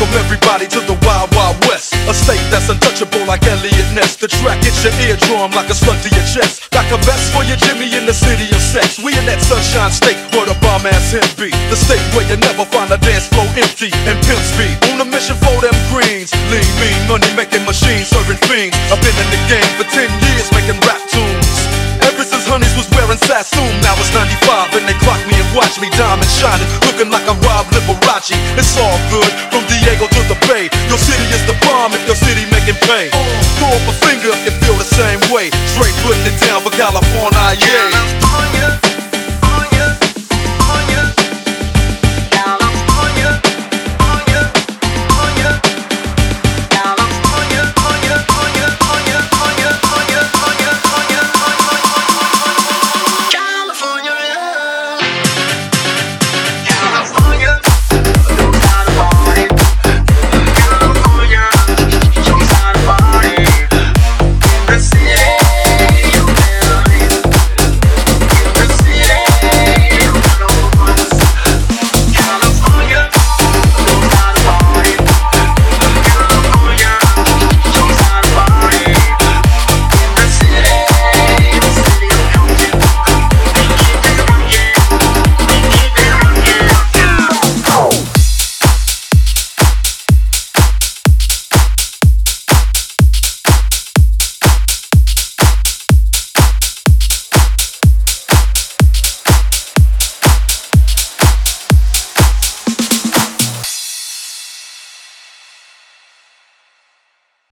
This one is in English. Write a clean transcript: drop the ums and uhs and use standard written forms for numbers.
Welcome everybody to the Wild Wild West, a state that's untouchable like Elliot Ness. The track hits your eardrum like a slug to your chest. Like a vest for your Jimmy in the city of sex. We in that sunshine state where the bomb ass him be. The state where you never find a dance floor empty and pimp speed. On a mission for them greens. Lean, mean, money making machines, serving fiends. I've been in the game for 10 years making rap tunes. Ever since Honeys was wearing Sassoon. Now it's 95 and they clock me and watch me diamond shining, looking like I'm Rob Liberace. It's all good, from Diego to the Bay. Your city is the bomb if your city making pay. Throw up a finger if you feel the same way. Straight putting it down for California, yeah.